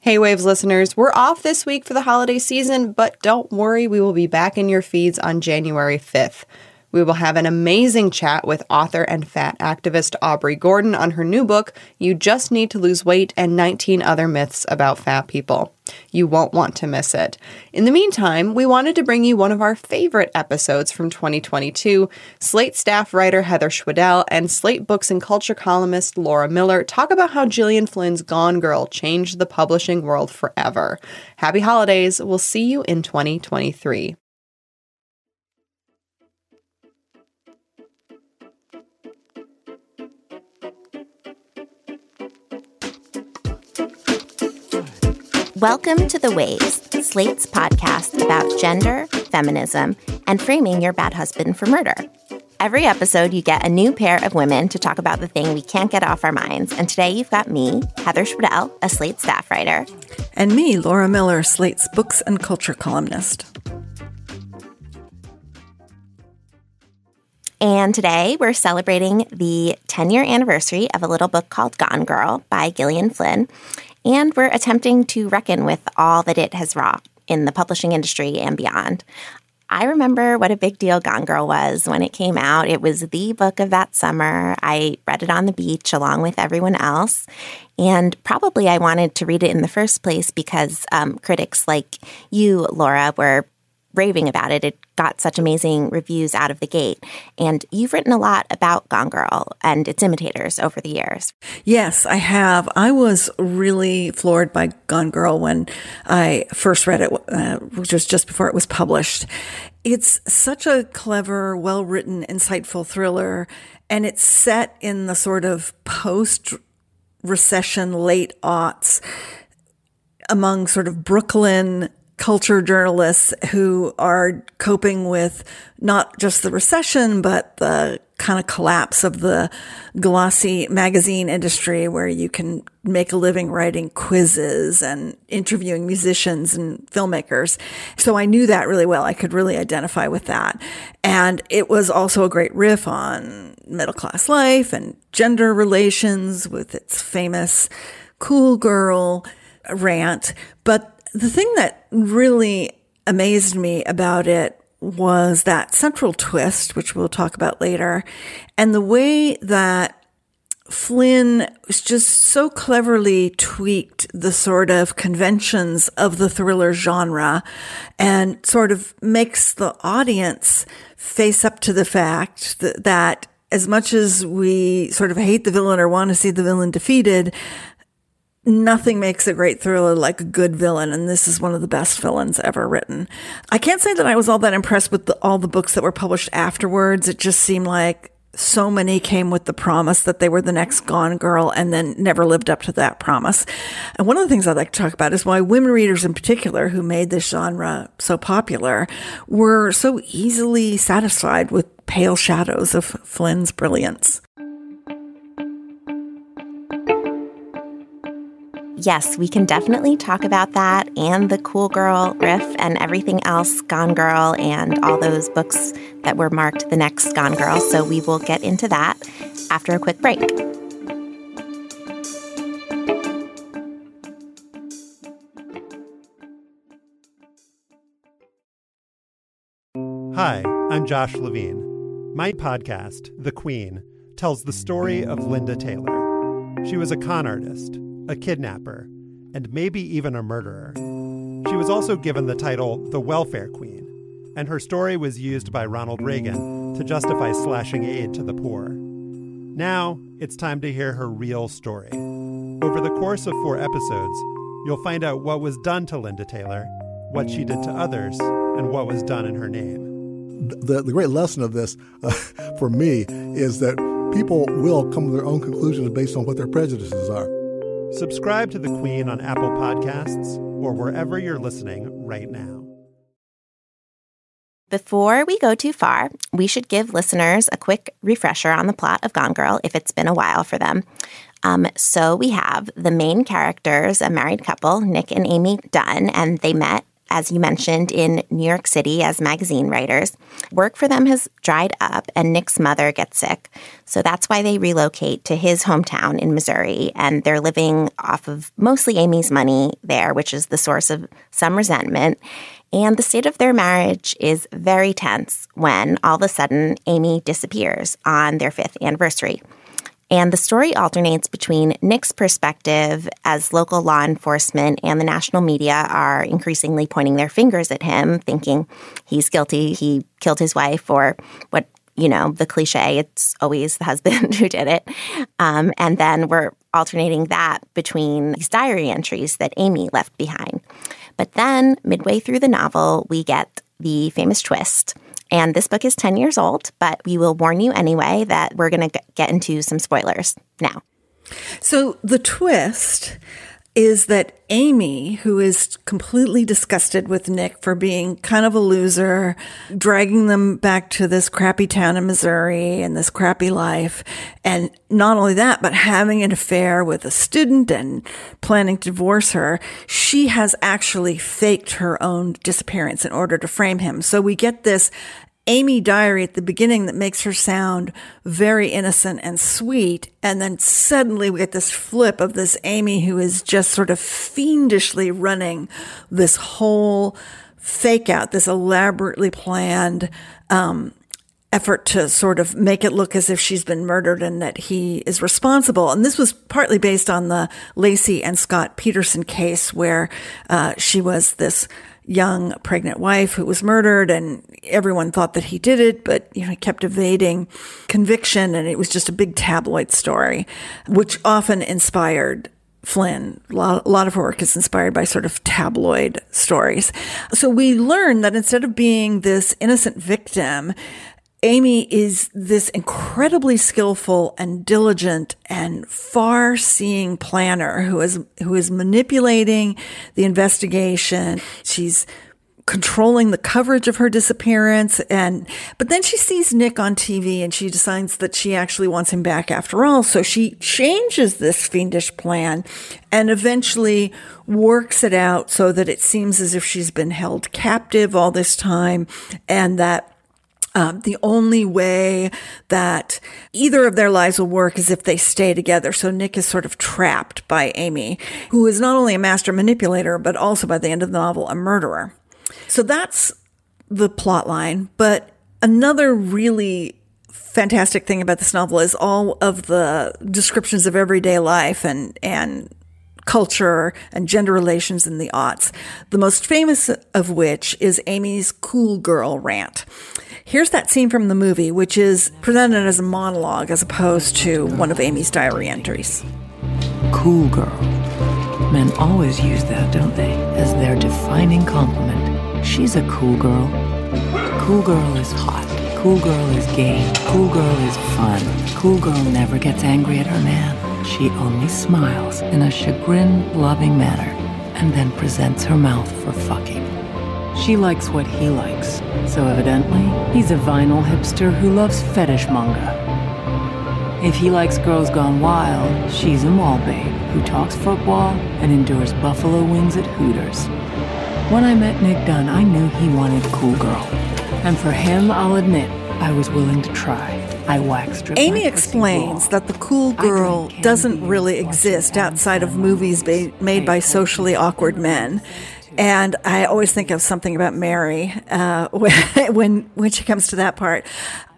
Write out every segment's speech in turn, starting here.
Hey Waves listeners, we're off this week for the holiday season, but don't worry, we will be back in your feeds on January 5th. We will have an amazing chat with author and fat activist Aubrey Gordon on her new book, You Just Need to Lose Weight, and 19 Other Myths About Fat People. You won't want to miss it. In the meantime, we wanted to bring you one of our favorite episodes from 2022. Slate staff writer Heather Schwedel and Slate Books and Culture columnist Laura Miller talk about how Gillian Flynn's Gone Girl changed the publishing world forever. Happy holidays. We'll see you in 2023. Welcome to The Waves, Slate's podcast about gender, feminism, and framing your bad husband for murder. Every episode, you get a new pair of women to talk about the thing we can't get off our minds. And today you've got me, Heather Schwedel, a Slate staff writer. And me, Laura Miller, Slate's Books and Culture columnist. And today we're celebrating the 10-year anniversary of a little book called Gone Girl by Gillian Flynn. And we're attempting to reckon with all that it has wrought in the publishing industry and beyond. I remember what a big deal Gone Girl was when it came out. It was the book of that summer. I read it on the beach along with everyone else. And probably I wanted to read it in the first place because critics like you, Laura, were raving about it. It got such amazing reviews out of the gate. And you've written a lot about Gone Girl and its imitators over the years. Yes, I have. I was really floored by Gone Girl when I first read it, which was just before it was published. It's such a clever, well-written, insightful thriller, and it's set in the sort of post-recession late aughts among sort of Brooklyn culture journalists who are coping with not just the recession, but the kind of collapse of the glossy magazine industry where you can make a living writing quizzes and interviewing musicians and filmmakers. So I knew that really well. I could really identify with that. And it was also a great riff on middle class life and gender relations with its famous cool girl rant. But the thing that really amazed me about it was that central twist, which we'll talk about later, and the way that Flynn was just so cleverly tweaked the sort of conventions of the thriller genre and sort of makes the audience face up to the fact that as much as we sort of hate the villain or want to see the villain defeated, nothing makes a great thriller like a good villain, and this is one of the best villains ever written. I can't say that I was all that impressed with all the books that were published afterwards. It just seemed like so many came with the promise that they were the next Gone Girl and then never lived up to that promise. And one of the things I'd like to talk about is why women readers in particular, who made this genre so popular, were so easily satisfied with pale shadows of Flynn's brilliance. Yes, we can definitely talk about that and the cool girl riff and everything else Gone Girl and all those books that were marked the next Gone Girl. So we will get into that after a quick break. Hi, I'm Josh Levine. My podcast, The Queen, tells the story of Linda Taylor. She was a con artist, a kidnapper, and maybe even a murderer. She was also given the title the Welfare Queen, and her story was used by Ronald Reagan to justify slashing aid to the poor. Now, it's time to hear her real story. Over the course of 4 episodes, you'll find out what was done to Linda Taylor, what she did to others, and what was done in her name. The great lesson of this, for me, is that people will come to their own conclusions based on what their prejudices are. Subscribe to The Queen on Apple Podcasts or wherever you're listening right now. Before we go too far, we should give listeners a quick refresher on the plot of Gone Girl if it's been a while for them. So we have the main characters, a married couple, Nick and Amy Dunn, and they met as you mentioned, in New York City as magazine writers. Work for them has dried up, and Nick's mother gets sick. So that's why they relocate to his hometown in Missouri, and they're living off of mostly Amy's money there, which is the source of some resentment. And the state of their marriage is very tense when all of a sudden Amy disappears on their 5th anniversary. And the story alternates between Nick's perspective as local law enforcement and the national media are increasingly pointing their fingers at him, thinking he's guilty, he killed his wife, or what, the cliche, it's always the husband who did it. And then we're alternating that between these diary entries that Amy left behind. But then midway through the novel, we get the famous twist. And this book is 10 years old, but we will warn you anyway that we're going to get into some spoilers now. So the twist is that Amy, who is completely disgusted with Nick for being kind of a loser, dragging them back to this crappy town in Missouri and this crappy life, and not only that, but having an affair with a student and planning to divorce her, she has actually faked her own disappearance in order to frame him. So we get this Amy diary at the beginning that makes her sound very innocent and sweet. And then suddenly we get this flip of this Amy who is just sort of fiendishly running this whole fake out, this elaborately planned, effort to sort of make it look as if she's been murdered and that he is responsible. And this was partly based on the Lacey and Scott Peterson case where, she was this young pregnant wife who was murdered, and everyone thought that he did it, but he kept evading conviction, and it was just a big tabloid story, which often inspired Flynn. A lot of her work is inspired by sort of tabloid stories. So we learn that instead of being this innocent victim, Amy is this incredibly skillful and diligent and far-seeing planner who is manipulating the investigation. She's controlling the coverage of her disappearance, but then she sees Nick on TV and she decides that she actually wants him back after all. So she changes this fiendish plan and eventually works it out so that it seems as if she's been held captive all this time, and that the only way that either of their lives will work is if they stay together. So Nick is sort of trapped by Amy, who is not only a master manipulator, but also by the end of the novel, a murderer. So that's the plot line. But another really fantastic thing about this novel is all of the descriptions of everyday life and culture and gender relations in the aughts. The most famous of which is Amy's cool girl rant. Here's that scene from the movie, which is presented as a monologue as opposed to one of Amy's diary entries. Cool girl. Men always use that, don't they, as their defining compliment. She's a cool girl. Cool girl is hot. Cool girl is game. Cool girl is fun. Cool girl never gets angry at her man. She only smiles in a chagrin-loving manner and then presents her mouth for fucking. She likes what he likes, so evidently, he's a vinyl hipster who loves fetish manga. If he likes girls gone wild, she's a mall babe who talks football and endures buffalo wings at Hooters. When I met Nick Dunn, I knew he wanted cool girl. And for him, I'll admit, I was willing to try. I waxed her. Amy explains that the cool girl doesn't really exist outside of movies made by socially awkward men. And I always think of something about Mary when she comes to that part.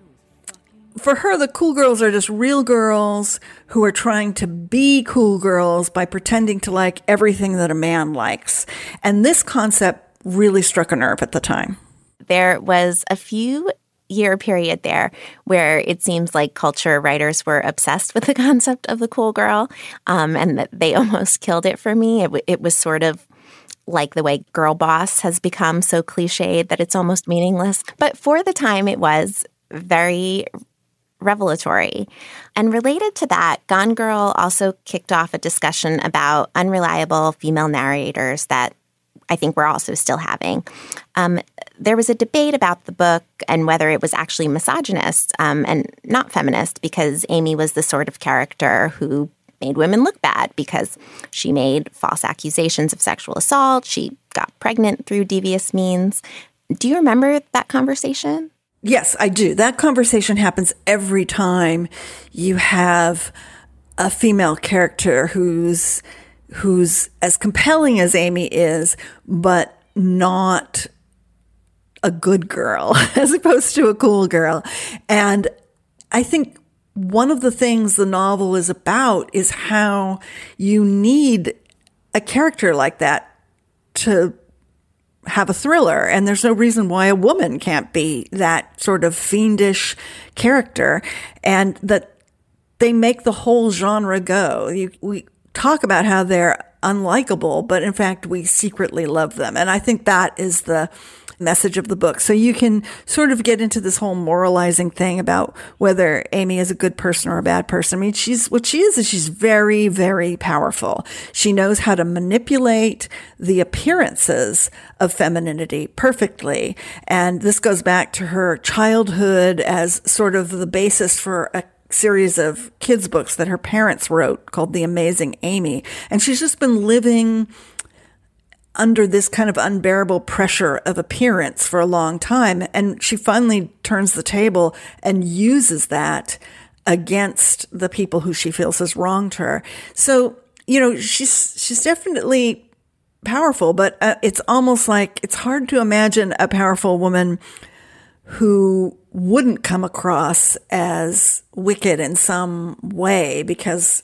For her, the cool girls are just real girls who are trying to be cool girls by pretending to like everything that a man likes. And this concept really struck a nerve at the time. There was a few-year period there where it seems like culture writers were obsessed with the concept of the cool girl, and that they almost killed it for me. It was sort of like the way girl boss has become so cliched that it's almost meaningless. But for the time, it was very revelatory. And related to that, Gone Girl also kicked off a discussion about unreliable female narrators that I think we're also still having. There was a debate about the book and whether it was actually misogynist and not feminist, because Amy was the sort of character who made women look bad because she made false accusations of sexual assault. She got pregnant through devious means. Do you remember that conversation? Yes, I do. That conversation happens every time you have a female character who's as compelling as Amy is, but not a good girl as opposed to a cool girl. And I think one of the things the novel is about is how you need a character like that to have a thriller. And there's no reason why a woman can't be that sort of fiendish character, and that they make the whole genre go. We talk about how they're unlikable, but in fact, we secretly love them. And I think that is the message of the book. So you can sort of get into this whole moralizing thing about whether Amy is a good person or a bad person. I mean, what she is she's very, very powerful. She knows how to manipulate the appearances of femininity perfectly. And this goes back to her childhood as sort of the basis for a series of kids' books that her parents wrote called The Amazing Amy. And she's just been living under this kind of unbearable pressure of appearance for a long time. And she finally turns the table and uses that against the people who she feels has wronged her. So, she's definitely powerful, but it's almost like it's hard to imagine a powerful woman who wouldn't come across as wicked in some way because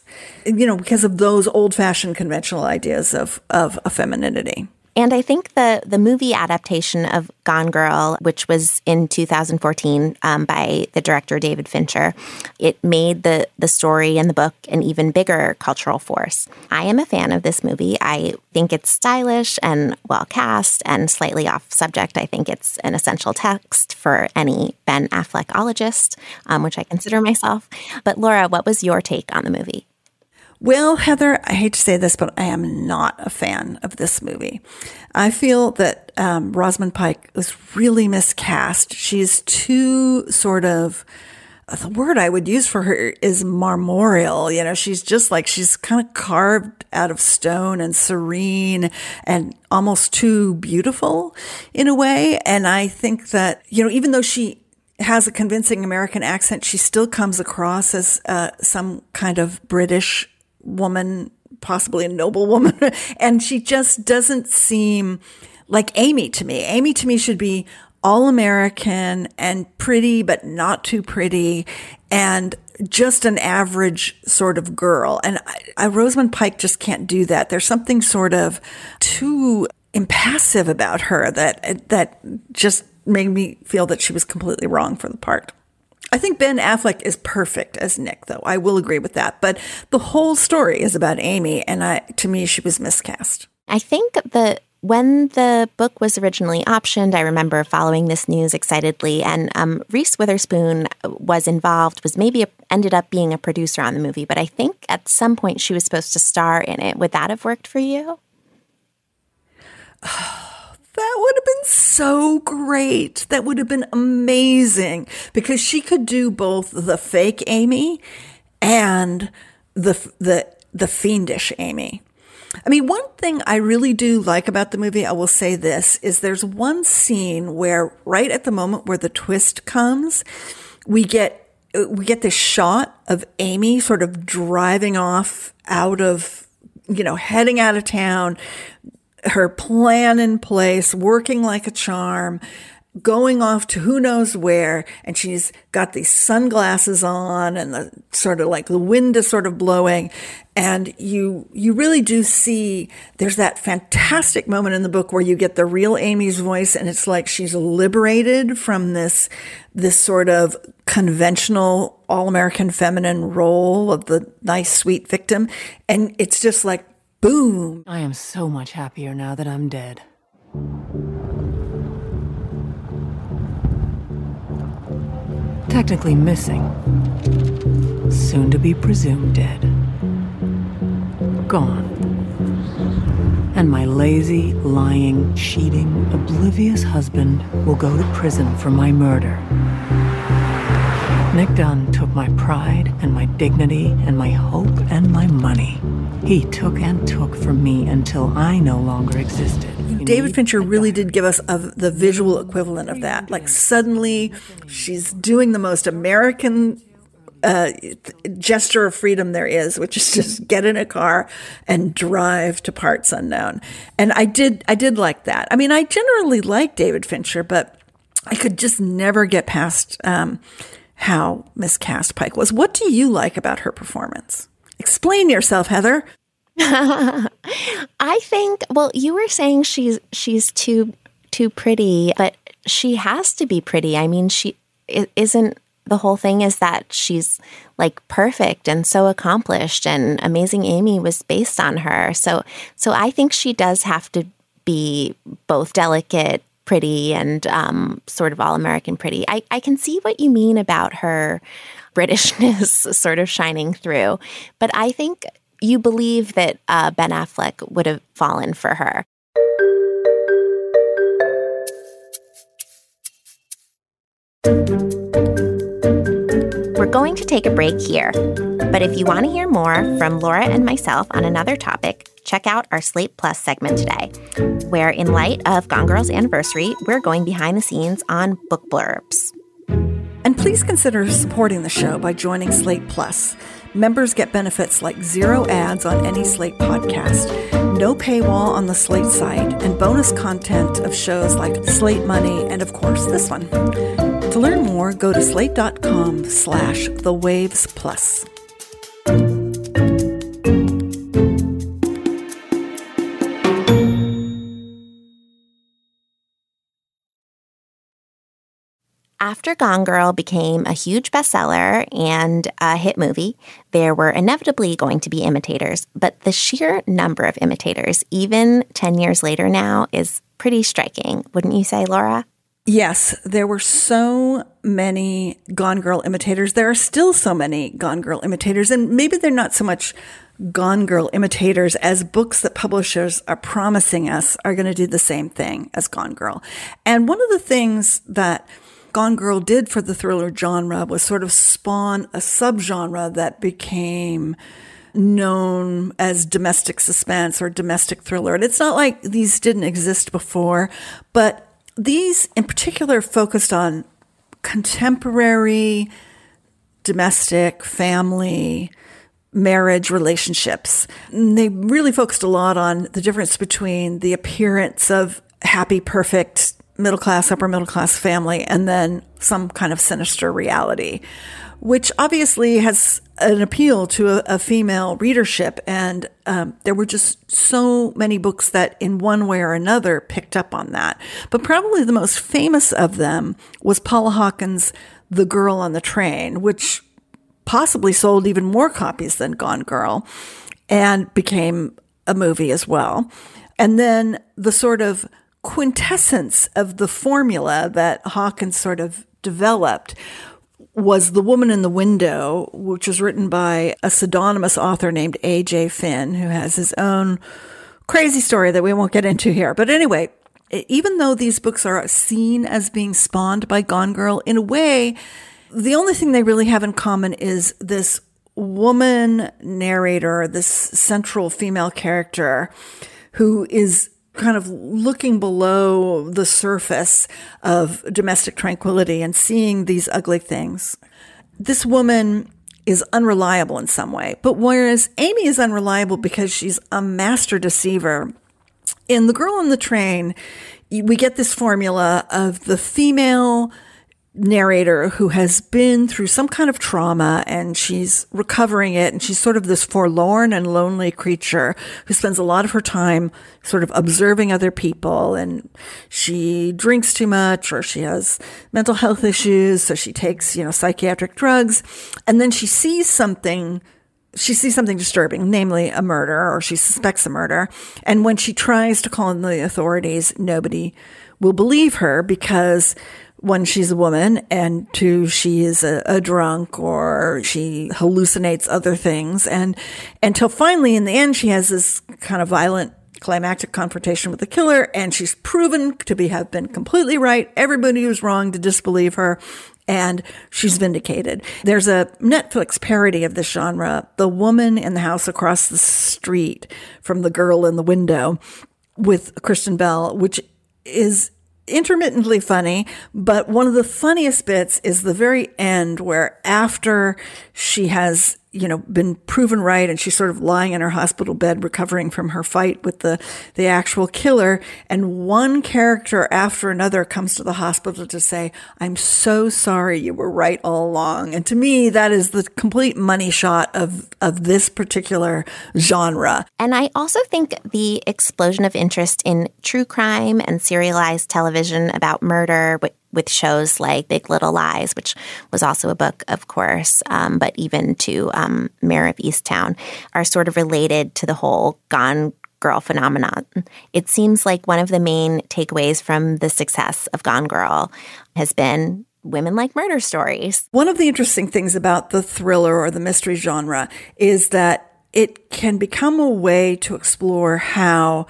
of those old-fashioned conventional ideas of femininity. And I think the movie adaptation of Gone Girl, which was in 2014 by the director David Fincher, it made the story and the book an even bigger cultural force. I am a fan of this movie. I think it's stylish and well cast and slightly off subject. I think it's an essential text for any Ben Affleckologist, which I consider myself. But Laura, what was your take on the movie? Well, Heather, I hate to say this, but I am not a fan of this movie. I feel that Rosamund Pike was really miscast. She's too sort of, the word I would use for her is marmoreal. She's just like, she's kind of carved out of stone and serene and almost too beautiful in a way. And I think that, even though she has a convincing American accent, she still comes across as some kind of British woman, possibly a noble woman. And she just doesn't seem like Amy to me. Amy to me should be all American and pretty, but not too pretty, and just an average sort of girl. And Rosamund Pike just can't do that. There's something sort of too impassive about her that just made me feel that she was completely wrong for the part. I think Ben Affleck is perfect as Nick, though. I will agree with that. But the whole story is about Amy, and to me, she was miscast. I think when the book was originally optioned, I remember following this news excitedly, and Reese Witherspoon was involved, ended up being a producer on the movie, but I think at some point she was supposed to star in it. Would that have worked for you? That would have been so great. That would have been amazing because she could do both the fake Amy and the fiendish Amy. I mean, one thing I really do like about the movie, I will say this, is there's one scene where right at the moment where the twist comes, we get this shot of Amy sort of driving off heading out of town, her plan in place, working like a charm, going off to who knows where, and she's got these sunglasses on, and the sort of like the wind is sort of blowing, and you really do see there's that fantastic moment in the book where you get the real Amy's voice, and it's like she's liberated from this sort of conventional all-American feminine role of the nice, sweet victim, and it's just like, boom. I am so much happier now that I'm dead. Technically missing. Soon to be presumed dead. Gone. And my lazy, lying, cheating, oblivious husband will go to prison for my murder. Nick Dunn took my pride and my dignity and my hope and my money. He took and took from me until I no longer existed. David Fincher really did give us the visual equivalent of that. Like suddenly she's doing the most American gesture of freedom there is, which is just get in a car and drive to parts unknown. And I did like that. I mean, I generally like David Fincher, but I could just never get past how miscast Pike was. What do you like about her performance? Explain yourself, Heather. I think, well, you were saying she's too pretty, but she has to be pretty. I mean, she isn't. The whole thing is that she's like perfect and so accomplished, and Amazing Amy was based on her. So I think she does have to be both delicate, pretty, and sort of all-American pretty. I can see what you mean about her Britishness sort of shining through, but I think you believe that Ben Affleck would have fallen for her. We're going to take a break here, but if you want to hear more from Laura and myself on another topic, check out our Slate Plus segment today, where in light of Gone Girl's anniversary, we're going behind the scenes on book blurbs. And please consider supporting the show by joining Slate Plus. Members get benefits like 0 ads on any Slate podcast, no paywall on the Slate site, and bonus content of shows like Slate Money and, of course, this one. To learn more, go to slate.com/thewavesplus. After Gone Girl became a huge bestseller and a hit movie, there were inevitably going to be imitators, but the sheer number of imitators, even 10 years later now, is pretty striking. Wouldn't you say, Laura? Yes, there were so many Gone Girl imitators. There are still so many Gone Girl imitators, and maybe they're not so much Gone Girl imitators as books that publishers are promising us are going to do the same thing as Gone Girl. And one of the things that Gone Girl did for the thriller genre was sort of spawn a subgenre that became known as domestic suspense or domestic thriller. And it's not like these didn't exist before, but these in particular focused on contemporary domestic, family, marriage relationships. And they really focused a lot on the difference between the appearance of happy, perfect, middle class, upper middle class family, and then some kind of sinister reality, which obviously has an appeal to a female readership. And there were just so many books that in one way or another picked up on that. But probably the most famous of them was Paula Hawkins' The Girl on the Train, which possibly sold even more copies than Gone Girl and became a movie as well. And then the sort of quintessence of the formula that Hawkins sort of developed was The Woman in the Window, which was written by a pseudonymous author named A.J. Finn, who has his own crazy story that we won't get into here. But anyway, even though these books are seen as being spawned by Gone Girl, in a way, the only thing they really have in common is this woman narrator, this central female character who is kind of looking below the surface of domestic tranquility and seeing these ugly things. This woman is unreliable in some way, but whereas Amy is unreliable because she's a master deceiver, in The Girl on the Train, we get this formula of the female narrator who has been through some kind of trauma and she's recovering it, and she's sort of this forlorn and lonely creature who spends a lot of her time sort of observing other people, and she drinks too much or she has mental health issues, so she takes, psychiatric drugs, and then she sees something disturbing, namely a murder, or she suspects a murder, and when she tries to call in the authorities, nobody will believe her because one, she's a woman, and two, she is a drunk, or she hallucinates other things. And until finally, in the end, she has this kind of violent climactic confrontation with the killer, and she's proven to have been completely right. Everybody was wrong to disbelieve her. and she's vindicated. There's a Netflix parody of this genre, The Woman in the House Across the Street from The Girl in the Window, with Kristen Bell, which is intermittently funny, but one of the funniest bits is the very end, where after she has, been proven right and she's sort of lying in her hospital bed recovering from her fight with the actual killer, and one character after another comes to the hospital to say, "I'm so sorry, you were right all along." And to me, that is the complete money shot of this particular genre. And I also think the explosion of interest in true crime and serialized television about murder with shows like Big Little Lies, which was also a book, of course, but even to Mayor of Easttown, are sort of related to the whole Gone Girl phenomenon. It seems like one of the main takeaways from the success of Gone Girl has been women like murder stories. One of the interesting things about the thriller or the mystery genre is that it can become a way to explore how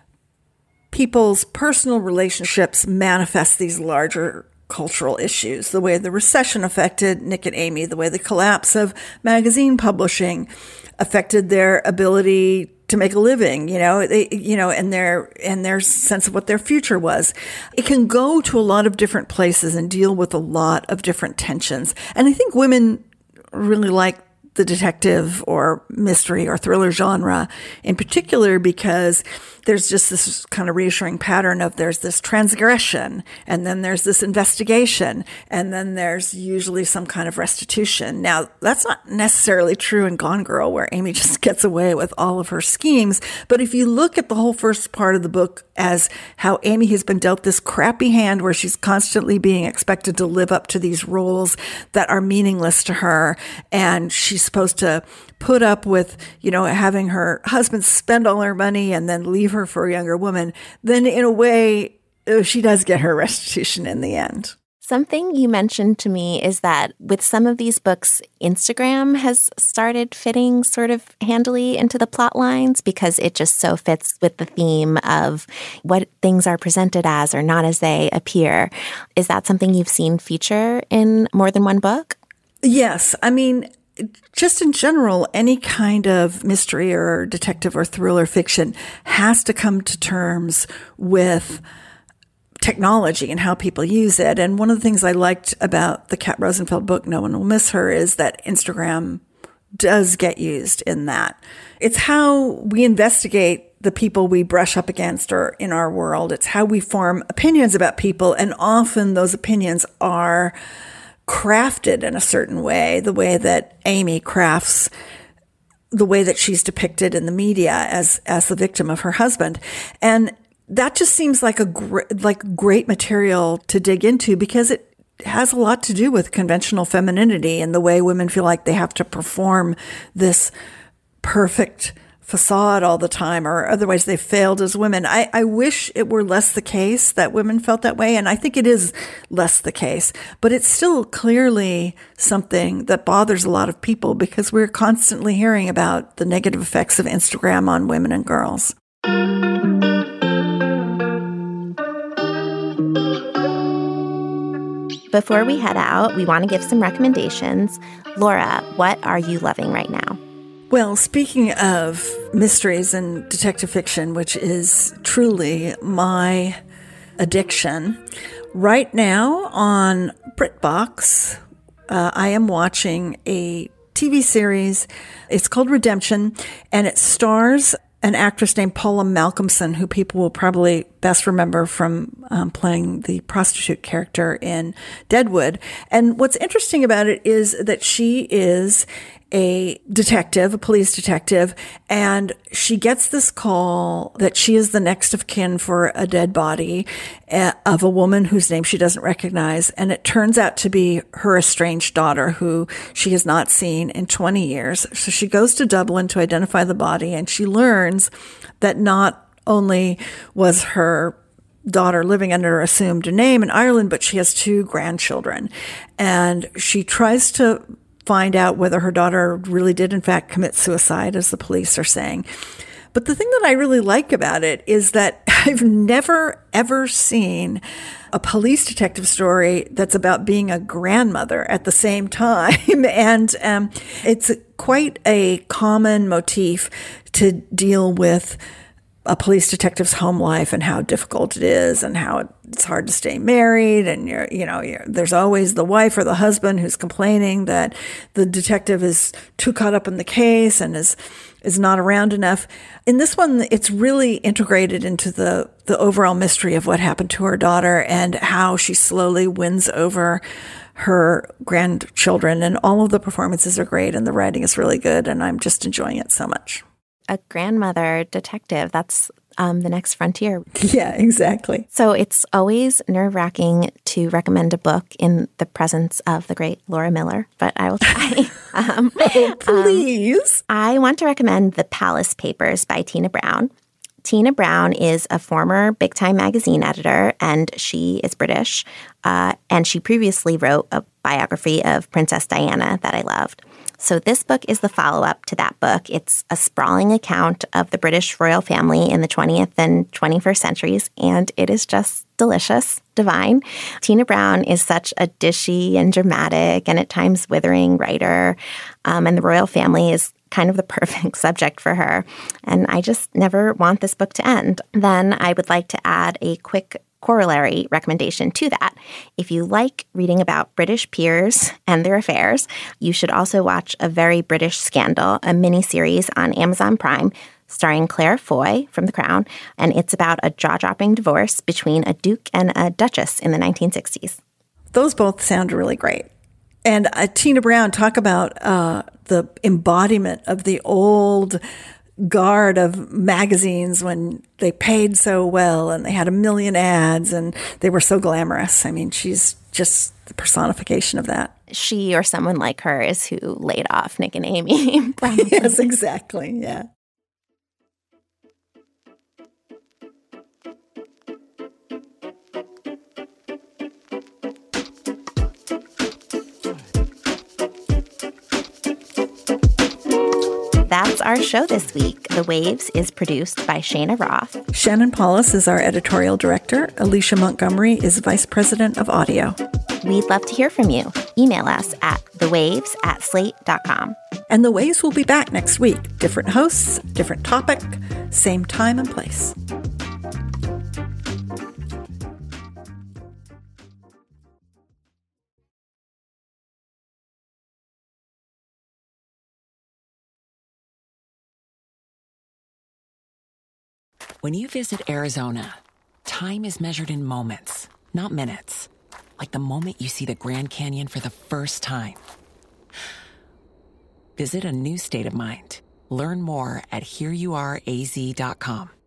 people's personal relationships manifest these larger cultural issues, the way the recession affected Nick and Amy, the way the collapse of magazine publishing affected their ability to make a living, and their sense of what their future was. It can go to a lot of different places and deal with a lot of different tensions. And I think women really like the detective or mystery or thriller genre in particular, because there's just this kind of reassuring pattern of there's this transgression, and then there's this investigation, and then there's usually some kind of restitution. Now, that's not necessarily true in Gone Girl, where Amy just gets away with all of her schemes. But if you look at the whole first part of the book as how Amy has been dealt this crappy hand where she's constantly being expected to live up to these roles that are meaningless to her, and she's supposed to put up with, having her husband spend all her money and then leave her for a younger woman, then in a way, she does get her restitution in the end. Something you mentioned to me is that with some of these books, Instagram has started fitting sort of handily into the plot lines because it just so fits with the theme of what things are presented as or not as they appear. Is that something you've seen feature in more than one book? Yes. I mean, just in general, any kind of mystery or detective or thriller fiction has to come to terms with technology and how people use it. And one of the things I liked about the Kat Rosenfeld book, No One Will Miss Her, is that Instagram does get used in that. It's how we investigate the people we brush up against or in our world. It's how we form opinions about people. And often those opinions are crafted in a certain way, the way that Amy crafts the way that she's depicted in the media as the victim of her husband. And that just seems like great material to dig into, because it has a lot to do with conventional femininity and the way women feel like they have to perform this perfect facade all the time, or otherwise they failed as women. I wish it were less the case that women felt that way, and I think it is less the case, but it's still clearly something that bothers a lot of people, because we're constantly hearing about the negative effects of Instagram on women and girls. Before we head out, we want to give some recommendations. Laura, what are you loving right now? Well, speaking of mysteries and detective fiction, which is truly my addiction, right now on BritBox, I am watching a TV series. It's called Redemption, and it stars an actress named Paula Malcolmson, who people will probably best remember from playing the prostitute character in Deadwood. And what's interesting about it is that she is a detective, a police detective, and she gets this call that she is the next of kin for a dead body of a woman whose name she doesn't recognize. And it turns out to be her estranged daughter, who she has not seen in 20 years. So she goes to Dublin to identify the body, and she learns that not only was her daughter living under her assumed name in Ireland, but she has 2 grandchildren. And she tries to find out whether her daughter really did in fact commit suicide, as the police are saying. But the thing that I really like about it is that I've never, ever seen a police detective story that's about being a grandmother at the same time. And it's quite a common motif to deal with a police detective's home life and how difficult it is and how it's hard to stay married. And there's always the wife or the husband who's complaining that the detective is too caught up in the case and is not around enough. In this one, it's really integrated into the overall mystery of what happened to her daughter and how she slowly wins over her grandchildren. And all of the performances are great and the writing is really good. And I'm just enjoying it so much. A grandmother detective. That's the next frontier. Yeah, exactly. So it's always nerve-wracking to recommend a book in the presence of the great Laura Miller, but I will try. Please. I want to recommend The Palace Papers by Tina Brown. Tina Brown is a former Big Time magazine editor, and she is British. And she previously wrote a biography of Princess Diana that I loved. So this book is the follow-up to that book. It's a sprawling account of the British royal family in the 20th and 21st centuries, and it is just delicious, divine. Tina Brown is such a dishy and dramatic and at times withering writer, and the royal family is kind of the perfect subject for her. And I just never want this book to end. Then I would like to add a quick corollary recommendation to that. If you like reading about British peers and their affairs, you should also watch A Very British Scandal, a miniseries on Amazon Prime starring Claire Foy from The Crown, and it's about a jaw-dropping divorce between a duke and a duchess in the 1960s. Those both sound really great. And Tina Brown, talk about the embodiment of the old guard of magazines when they paid so well and they had 1 million ads and they were so glamorous. I mean, she's just the personification of that. She or someone like her is who laid off Nick and Amy. Yes, exactly. Yeah. That's our show this week. The Waves is produced by Shana Roth. Shannon Paulus is our editorial director. Alicia Montgomery is vice president of audio. We'd love to hear from you. Email us at thewaves@slate.com. And The Waves will be back next week. Different hosts, different topic, same time and place. When you visit Arizona, time is measured in moments, not minutes. Like the moment you see the Grand Canyon for the first time. Visit a new state of mind. Learn more at hereyouareaz.com.